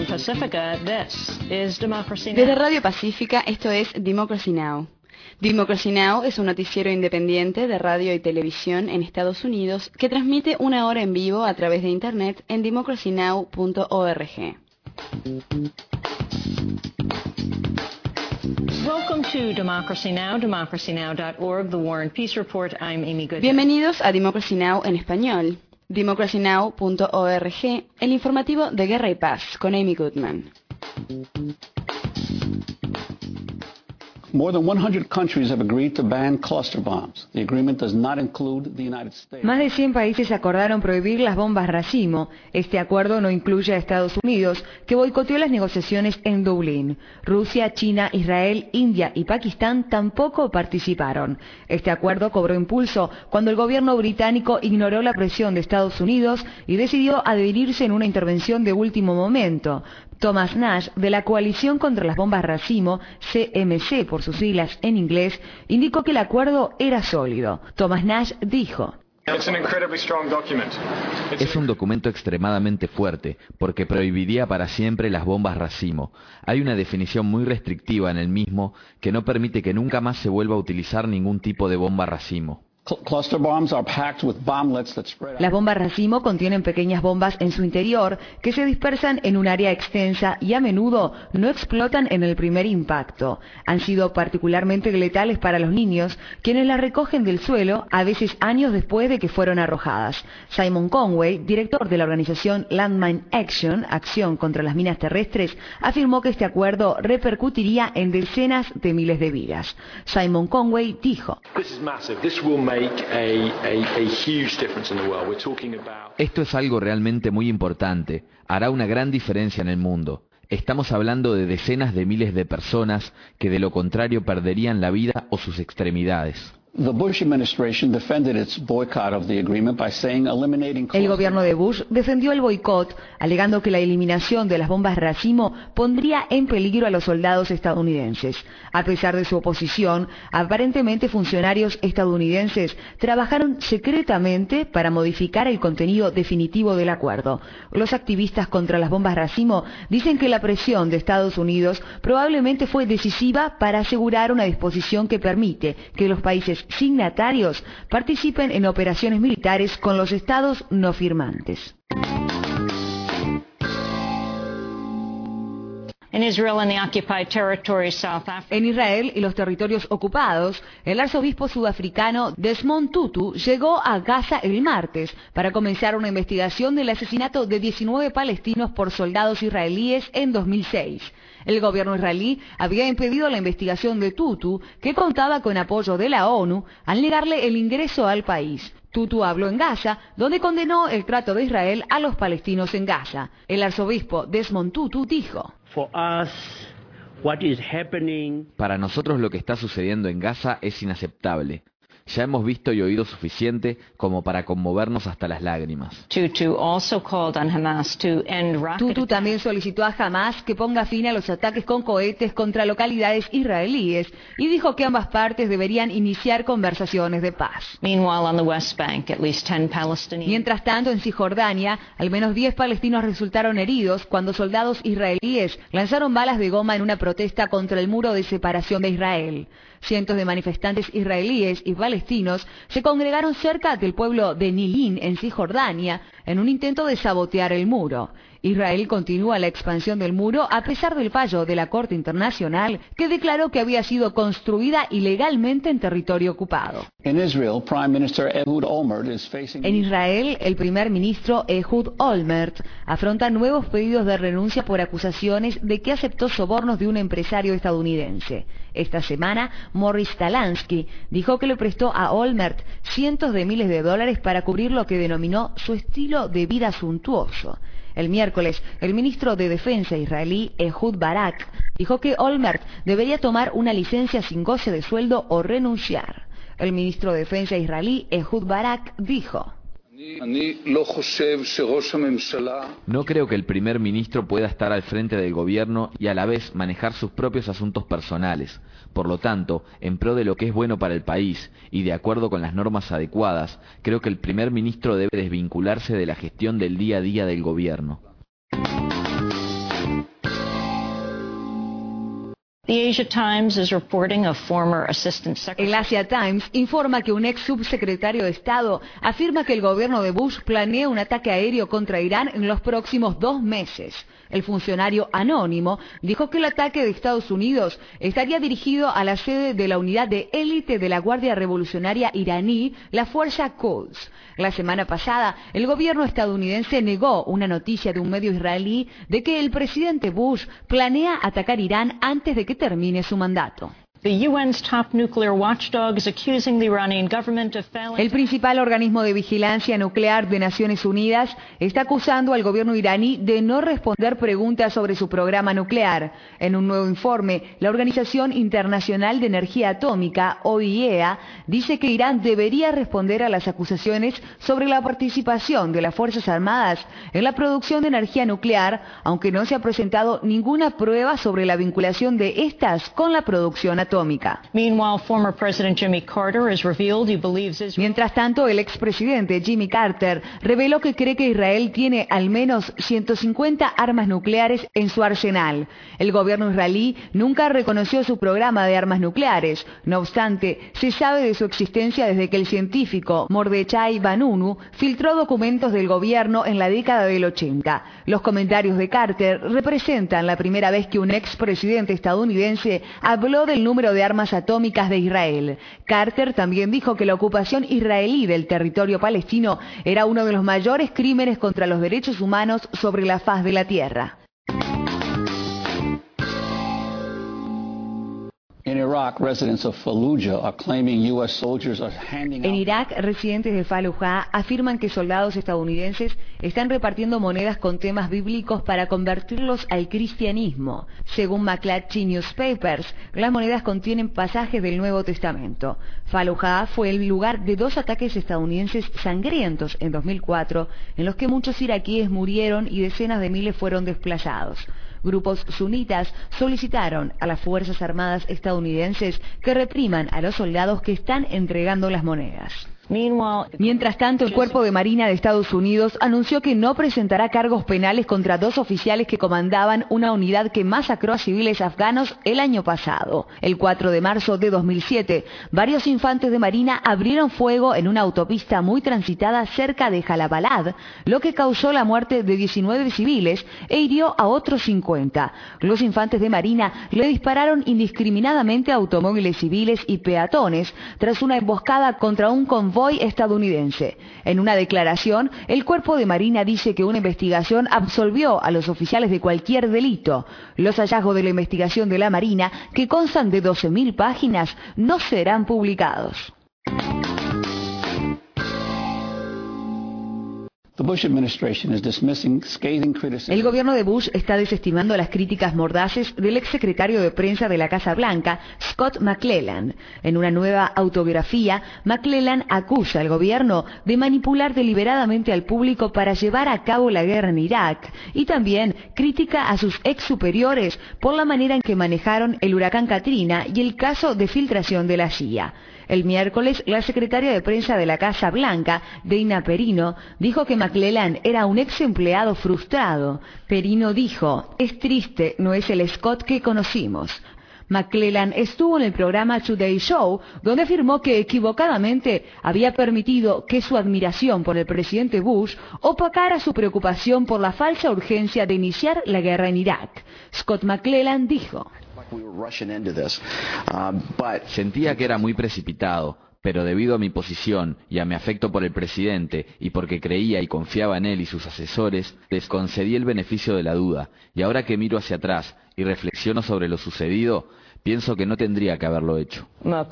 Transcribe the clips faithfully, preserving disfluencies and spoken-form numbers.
Pacifica, this is Democracy Now! Desde Radio Pacífica, esto es Democracy Now! Democracy Now! Es un noticiero independiente de radio y televisión en Estados Unidos que transmite una hora en vivo a través de internet en democracy now punto org. Welcome to Democracy Now!, democracy now dot org, the War and Peace Report. I'm Amy Goodman. Bienvenidos a Democracy Now! En español. democracy now punto org, el informativo de Guerra y Paz, con Amy Goodman. More than one hundred countries have agreed to ban cluster bombs. The agreement does not include the United States. Más de cien países acordaron prohibir las bombas racimo. Este acuerdo no incluye a Estados Unidos, que boicoteó las negociaciones en Dublín. Rusia, China, Israel, India y Pakistán tampoco participaron. Este acuerdo cobró impulso cuando el gobierno británico ignoró la presión de Estados Unidos y decidió adherirse en una intervención de último momento. Thomas Nash, de la Coalición contra las Bombas Racimo, C M C por sus siglas en inglés, indicó que el acuerdo era sólido. Thomas Nash dijo: Es un documento extremadamente fuerte, porque prohibiría para siempre las bombas racimo. Hay una definición muy restrictiva en el mismo que no permite que nunca más se vuelva a utilizar ningún tipo de bomba racimo. Las bombas racimo contienen pequeñas bombas en su interior que se dispersan en un área extensa y a menudo no explotan en el primer impacto. Han sido particularmente letales para los niños, quienes las recogen del suelo, a veces años después de que fueron arrojadas. Simon Conway, director de la organización Landmine Action, Acción contra las Minas Terrestres, afirmó que este acuerdo repercutiría en decenas de miles de vidas. Simon Conway dijo: Esto es algo realmente muy importante. Hará una gran diferencia en el mundo. Estamos hablando de decenas de miles de personas que de lo contrario perderían la vida o sus extremidades. The Bush administration defended its boycott of the agreement by saying eliminating El gobierno de Bush defendió el boicot, alegando que la eliminación de las bombas racimo pondría en peligro a los soldados estadounidenses. A pesar de su oposición, aparentemente funcionarios estadounidenses trabajaron secretamente para modificar el contenido definitivo del acuerdo. Los activistas contra las bombas racimo dicen que la presión de Estados Unidos probablemente fue decisiva para asegurar una disposición que permite que los países signatarios participen en operaciones militares con los estados no firmantes. In Israel and the occupied territories, South Africa. En Israel y los territorios ocupados, el arzobispo sudafricano Desmond Tutu llegó a Gaza el martes para comenzar una investigación del asesinato de diecinueve palestinos por soldados israelíes en dos mil seis. El gobierno israelí había impedido la investigación de Tutu, que contaba con apoyo de la ONU, al negarle el ingreso al país. Tutu habló en Gaza, donde condenó el trato de Israel a los palestinos en Gaza. El arzobispo Desmond Tutu dijo: Para nosotros lo que está sucediendo en Gaza es inaceptable. Ya hemos visto y oído suficiente como para conmovernos hasta las lágrimas. Tutu also called on Hamas to end rocket Tutu también solicitó a Hamas que ponga fin a los ataques con cohetes contra localidades israelíes y dijo que ambas partes deberían iniciar conversaciones de paz. Meanwhile, on the West Bank, at least ten Palestinians. Mientras tanto, en Cisjordania, al menos diez palestinos resultaron heridos cuando soldados israelíes lanzaron balas de goma en una protesta contra el muro de separación de Israel. Cientos de manifestantes israelíes y palestinos se congregaron cerca del pueblo de Nilin, en Cisjordania, en un intento de sabotear el muro. Israel continúa la expansión del muro a pesar del fallo de la Corte Internacional que declaró que había sido construida ilegalmente en territorio ocupado. In Israel, Prime Minister Ehud Olmert is facing... En Israel, el primer ministro Ehud Olmert afronta nuevos pedidos de renuncia por acusaciones de que aceptó sobornos de un empresario estadounidense. Esta semana, Morris Talansky dijo que le prestó a Olmert cientos de miles de dólares para cubrir lo que denominó su estilo de vida suntuoso. El miércoles, el ministro de Defensa israelí Ehud Barak dijo que Olmert debería tomar una licencia sin goce de sueldo o renunciar. El ministro de Defensa israelí Ehud Barak dijo: No creo que el primer ministro pueda estar al frente del gobierno y a la vez manejar sus propios asuntos personales. Por lo tanto, en pro de lo que es bueno para el país y de acuerdo con las normas adecuadas, creo que el primer ministro debe desvincularse de la gestión del día a día del gobierno. The Asia Times is reporting a former assistant secretary. El Asia Times informa que un ex subsecretario de Estado afirma que el gobierno de Bush planea un ataque aéreo contra Irán en los próximos dos meses. El funcionario anónimo dijo que el ataque de Estados Unidos estaría dirigido a la sede de la unidad de élite de la Guardia Revolucionaria iraní, la Fuerza Quds. La semana pasada, el gobierno estadounidense negó una noticia de un medio israelí de que el presidente Bush planea atacar Irán antes de que termine su mandato. The U N's top nuclear watchdog is accusing the Iranian government of failing. El principal organismo de vigilancia nuclear de Naciones Unidas está acusando al gobierno iraní de no responder preguntas sobre su programa nuclear. En un nuevo informe, la Organización Internacional de Energía Atómica, O I E A, dice que Irán debería responder a las acusaciones sobre la participación de las Fuerzas Armadas en la producción de energía nuclear, aunque no se ha presentado ninguna prueba sobre la vinculación de estas con la producción atómica. Atómica. Mientras tanto, el expresidente Jimmy Carter reveló que cree que Israel tiene al menos ciento cincuenta armas nucleares en su arsenal. El gobierno israelí nunca reconoció su programa de armas nucleares. No obstante, se sabe de su existencia desde que el científico Mordechai Vanunu filtró documentos del gobierno en la década del ochenta. Los comentarios de Carter representan la primera vez que un expresidente estadounidense habló del número de armas atómicas de Israel. Carter también dijo que la ocupación israelí del territorio palestino era uno de los mayores crímenes contra los derechos humanos sobre la faz de la tierra. En Irak, residentes de Fallujah afirman que soldados estadounidenses están repartiendo monedas con temas bíblicos para convertirlos al cristianismo. Según McClatchy Newspapers, las monedas contienen pasajes del Nuevo Testamento. Fallujah fue el lugar de dos ataques estadounidenses sangrientos en dos mil cuatro, en los que muchos iraquíes murieron y decenas de miles fueron desplazados. Grupos sunitas solicitaron a las Fuerzas Armadas estadounidenses que repriman a los soldados que están entregando las monedas. Mientras tanto, el Cuerpo de Marina de Estados Unidos anunció que no presentará cargos penales contra dos oficiales que comandaban una unidad que masacró a civiles afganos el año pasado. El cuatro de marzo de dos mil siete, varios infantes de Marina abrieron fuego en una autopista muy transitada cerca de Jalalabad, lo que causó la muerte de diecinueve civiles e hirió a otros cincuenta. Los infantes de Marina le dispararon indiscriminadamente a automóviles civiles y peatones tras una emboscada contra un convoy estadounidense. En una declaración, el Cuerpo de Marina dice que una investigación absolvió a los oficiales de cualquier delito. Los hallazgos de la investigación de la Marina, que constan de doce mil páginas, no serán publicados. El gobierno de Bush está desestimando las críticas mordaces del exsecretario de prensa de la Casa Blanca, Scott McClellan. En una nueva autobiografía, McClellan acusa al gobierno de manipular deliberadamente al público para llevar a cabo la guerra en Irak y también critica a sus ex superiores por la manera en que manejaron el huracán Katrina y el caso de filtración de la C I A. El miércoles, la secretaria de prensa de la Casa Blanca, Dana Perino, dijo que McClellan era un ex empleado frustrado. Perino dijo: "Es triste, no es el Scott que conocimos". McClellan estuvo en el programa Today Show, donde afirmó que equivocadamente había permitido que su admiración por el presidente Bush opacara su preocupación por la falsa urgencia de iniciar la guerra en Irak. Scott McClellan dijo: Sentía que era muy precipitado, pero debido a mi posición y a mi afecto por el presidente y porque creía y confiaba en él y sus asesores, les concedí el beneficio de la duda, y ahora que miro hacia atrás y reflexiono sobre lo sucedido, pienso que no tendría que haberlo hecho.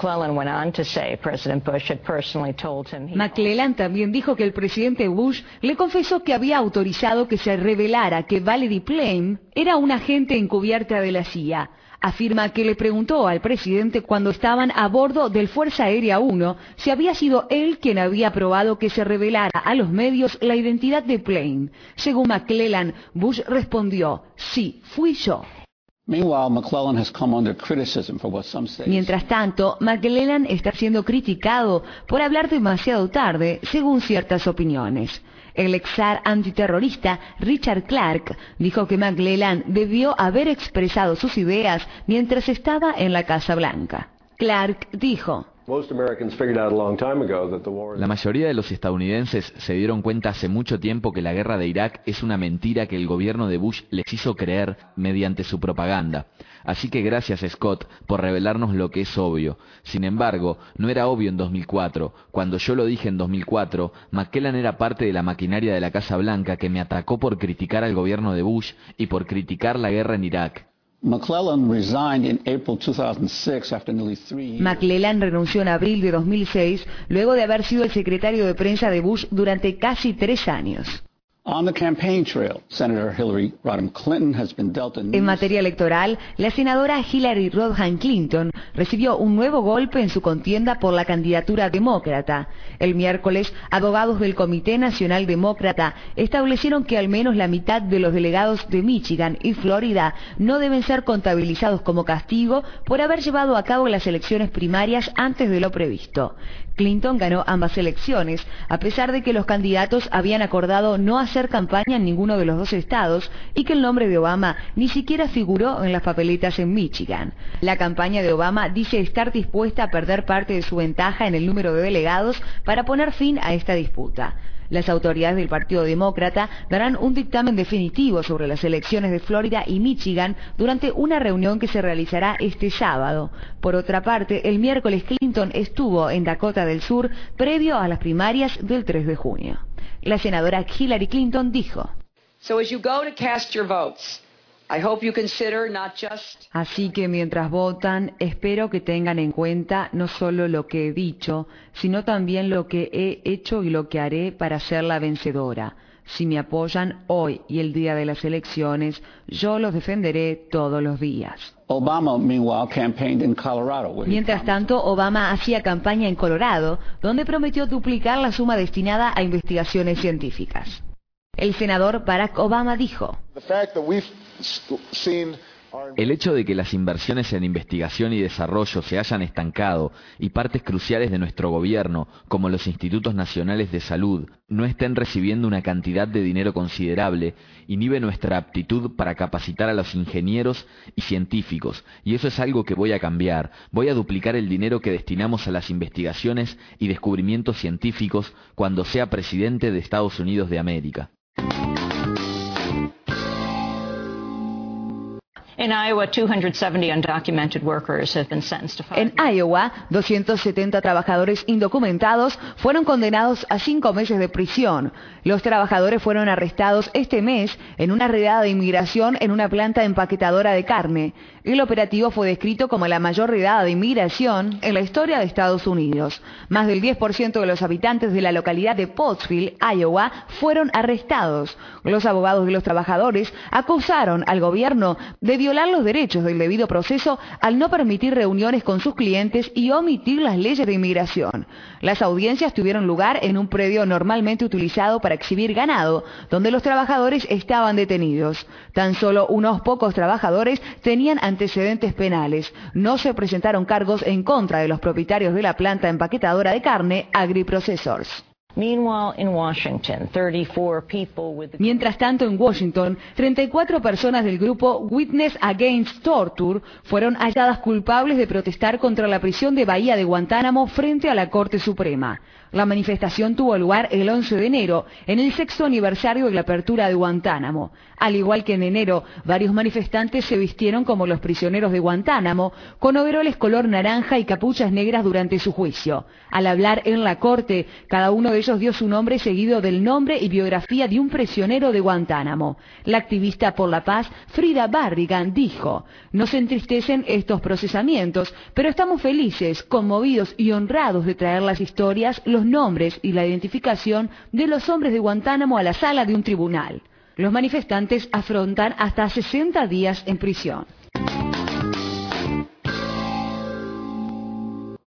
McClellan también dijo que el presidente Bush le confesó que había autorizado que se revelara que Valerie Plame era un agente encubierta de la C I A. Afirma que le preguntó al presidente cuando estaban a bordo del Fuerza Aérea uno si había sido él quien había probado que se revelara a los medios la identidad de Plame. Según McClellan, Bush respondió: "Sí, fui yo". Mientras tanto, McClellan está siendo criticado por hablar demasiado tarde, según ciertas opiniones. El exar antiterrorista Richard Clarke dijo que McClellan debió haber expresado sus ideas mientras estaba en la Casa Blanca. Clarke dijo: La mayoría de los estadounidenses se dieron cuenta hace mucho tiempo que la guerra de Irak es una mentira que el gobierno de Bush les hizo creer mediante su propaganda. Así que gracias, Scott, por revelarnos lo que es obvio. Sin embargo, no era obvio en dos mil cuatro. Cuando yo lo dije en dos mil cuatro, McClellan era parte de la maquinaria de la Casa Blanca que me atacó por criticar al gobierno de Bush y por criticar la guerra en Irak. McClellan resigned in April two thousand six after nearly three years. McClellan renunció en abril de dos mil seis luego de haber sido el secretario de prensa de Bush durante casi tres años. On the campaign trail, Senator Hillary Rodham Clinton has been dealt a En new materia electoral, la senadora Hillary Rodham Clinton recibió un nuevo golpe en su contienda por la candidatura demócrata. El miércoles, abogados del Comité Nacional Demócrata establecieron que al menos la mitad de los delegados de Michigan y Florida no deben ser contabilizados como castigo por haber llevado a cabo las elecciones primarias antes de lo previsto. Clinton ganó ambas elecciones, a pesar de que los candidatos habían acordado no hacer campaña en ninguno de los dos estados y que el nombre de Obama ni siquiera figuró en las papeletas en Michigan. La campaña de Obama dice estar dispuesta a perder parte de su ventaja en el número de delegados para poner fin a esta disputa. Las autoridades del Partido Demócrata darán un dictamen definitivo sobre las elecciones de Florida y Michigan durante una reunión que se realizará este sábado. Por otra parte, el miércoles Clinton estuvo en Dakota del Sur previo a las primarias del tres de junio. La senadora Hillary Clinton dijo: So as you go to cast your votes, I hope you consider not just... Así que mientras votan, espero que tengan en cuenta no solo lo que he dicho, sino también lo que he hecho y lo que haré para ser la vencedora. Si me apoyan hoy y el día de las elecciones, yo los defenderé todos los días. Obama, meanwhile, campaigned in Colorado, where he Mientras tanto, Obama hacía campaña en Colorado, donde prometió duplicar la suma destinada a investigaciones científicas. El senador Barack Obama dijo: El hecho de que las inversiones en investigación y desarrollo se hayan estancado y partes cruciales de nuestro gobierno, como los institutos nacionales de salud, no estén recibiendo una cantidad de dinero considerable, inhibe nuestra aptitud para capacitar a los ingenieros y científicos, y eso es algo que voy a cambiar. Voy a duplicar el dinero que destinamos a las investigaciones y descubrimientos científicos cuando sea presidente de Estados Unidos de América. In Iowa, two hundred seventy undocumented workers have been sentenced to five En Iowa, doscientos setenta trabajadores indocumentados fueron condenados a cinco meses de prisión. Los trabajadores fueron arrestados este mes en una redada de inmigración en una planta empaquetadora de carne. El operativo fue descrito como la mayor redada de inmigración en la historia de Estados Unidos. Más del diez por ciento de los habitantes de la localidad de Pottsville, Iowa, fueron arrestados. Los abogados de los trabajadores acusaron al gobierno de violar los derechos del debido proceso al no permitir reuniones con sus clientes y omitir las leyes de inmigración. Las audiencias tuvieron lugar en un predio normalmente utilizado para exhibir ganado, donde los trabajadores estaban detenidos. Tan solo unos pocos trabajadores tenían antecedentes penales. No se presentaron cargos en contra de los propietarios de la planta empaquetadora de carne, Agri-Processors. Meanwhile, in Washington, thirty-four people with the... Mientras tanto, en Washington, treinta y cuatro personas del grupo Witness Against Torture fueron halladas culpables de protestar contra la prisión de Bahía de Guantánamo frente a la Corte Suprema. La manifestación tuvo lugar el once de enero, en el sexto aniversario de la apertura de Guantánamo. Al igual que en enero, varios manifestantes se vistieron como los prisioneros de Guantánamo, con overoles color naranja y capuchas negras durante su juicio. Al hablar en la corte, cada uno de ellos dio su nombre seguido del nombre y biografía de un prisionero de Guantánamo. La activista por la paz, Frida Barrigan, dijo: «Nos entristecen estos procesamientos, pero estamos felices, conmovidos y honrados de traer las historias, los nombres y la identificación de los hombres de Guantánamo a la sala de un tribunal». Los manifestantes afrontan hasta sesenta días en prisión.